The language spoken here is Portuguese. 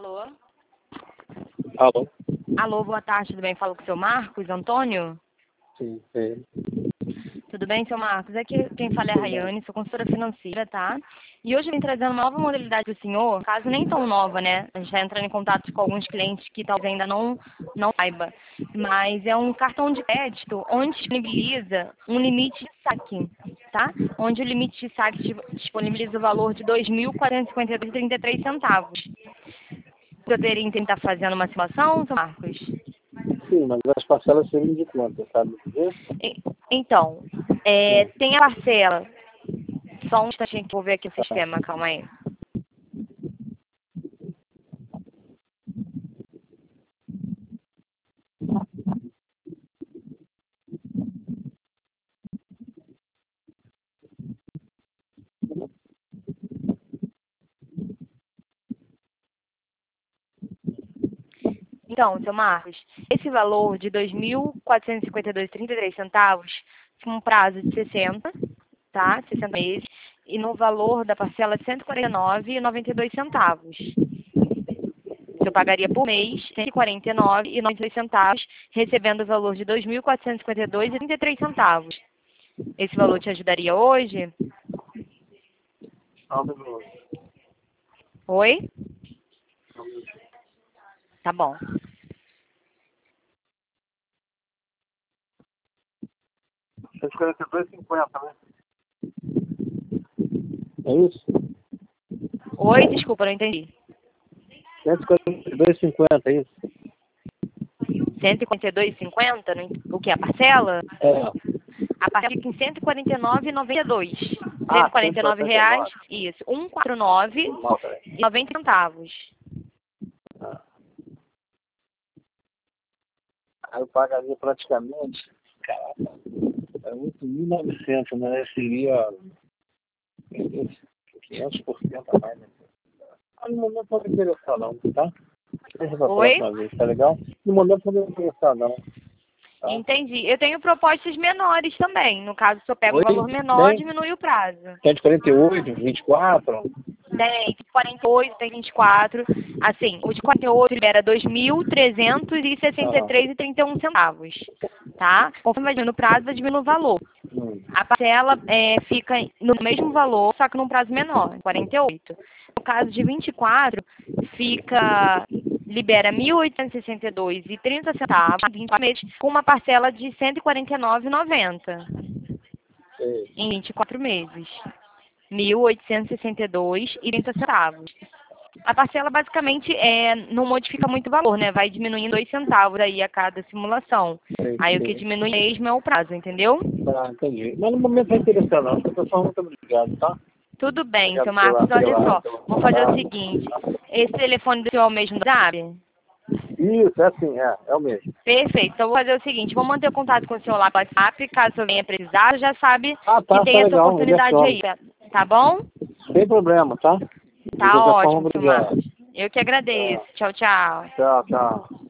Alô? Alô? Alô, boa tarde, tudo bem? Falo com o seu Marcos Antônio? Sim, sim. Tudo bem, seu Marcos? Aqui quem fala é a Rayane, sou consultora financeira, tá? E hoje eu vim trazendo uma nova modalidade para o senhor, caso nem tão nova, né? A gente está entrando em contato com alguns clientes que talvez ainda não saiba. Mas é um cartão de crédito onde disponibiliza um limite de saque, tá? Onde o limite de saque disponibiliza o valor de R$ 2.452,33. Poderia tentar fazendo uma simulação, seu Marcos? Sim, mas as parcelas seriam de quanto, sabe dizer? Então, tem a parcela. Só um instantinho que eu vou ver aqui o sistema, calma aí. Então, seu Marcos, esse valor de R$ 2.452,33, com um prazo de 60, tá? 60 meses, e no valor da parcela R$ 149,92. Eu pagaria por mês R$ 149,92, recebendo o valor de R$ 2.452,33. Esse valor te ajudaria hoje? Oi? Tá bom. R$142,50, né? É isso? Oi, desculpa, não entendi. R$142,50, é isso? R$ 142,50? O que? A parcela? É. A parcela fica em R$ 149,92. R$ Ah, 149 reais, 149. isso. R$ 149,90. Ah. Aí eu pagaria praticamente, caraca, é 8.900, né? Seria 500% a mais, né? Ah, no momento não me interessar não, tá? Deixa eu falar Oi? uma vez, tá legal? No momento não me interessar não. Tá? Entendi. Eu tenho propostas menores também. No caso, se eu pego um Oi? valor menor, Tem? diminui o prazo. 148, 24? Tem 48, tem 24. Assim, o de 48 libera R$ 2.363,31. Tá? Conforme vai diminuindo o prazo, vai diminuindo o valor. A parcela fica no mesmo valor, só que num prazo menor, 48. No caso de 24, libera R$ 1.862,30, 24 meses, com uma parcela de R$ 149,90 em 24 meses. R$ 1.862,30. A parcela basicamente não modifica muito o valor, né? Vai diminuindo 2 centavos aí a cada simulação. Aí o que diminui mesmo é o prazo, entendeu? Ah, entendi. Mas no momento não é interessante não. Pessoal, muito obrigado, tá? Tudo bem, seu Obrigado Marcos. Olha só, pela vou fazer o seguinte. Esse telefone do senhor é o mesmo do WhatsApp? Isso, é assim, é o mesmo. Perfeito. Então, vou fazer o seguinte. Vou manter o contato com o senhor lá no WhatsApp. Caso eu venha precisar, já sabe Ah, que tá tem essa legal. Ele oportunidade some. aí. Tá bom? Sem problema, tá? De Tá qualquer forma, ótimo, seu obrigado. Marcos. Eu que agradeço. Tchau, tchau. Tchau, tchau.